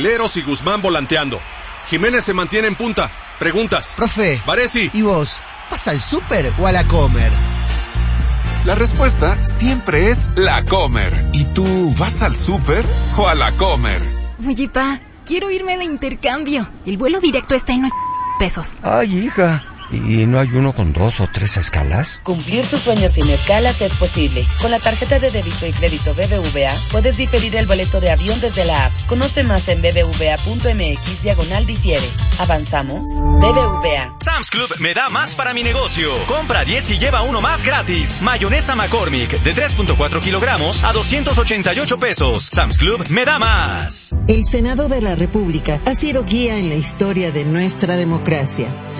Leros y Guzmán volanteando. Jiménez se mantiene en punta. Preguntas. Profe. Varesi. ¿Y vos? ¿Vas al súper o a la Comer? La respuesta siempre es la Comer. ¿Y tú vas al súper o a la Comer? Oye, pa, quiero irme de intercambio. El vuelo directo está en pesos. Ay, hija. ¿Y no hay uno con 2 o 3 escalas? Cumplir tus sueños sin escalas es posible. Con la tarjeta de débito y crédito BBVA, puedes diferir el boleto de avión desde la app. Conoce más en bbva.mx/difiere. ¿Avanzamos? BBVA. Sam's Club me da más para mi negocio. Compra 10 y lleva uno más gratis. Mayonesa McCormick de 3.4 kilogramos a 288 pesos. Sam's Club me da más. El Senado de la República ha sido guía en la historia de nuestra democracia.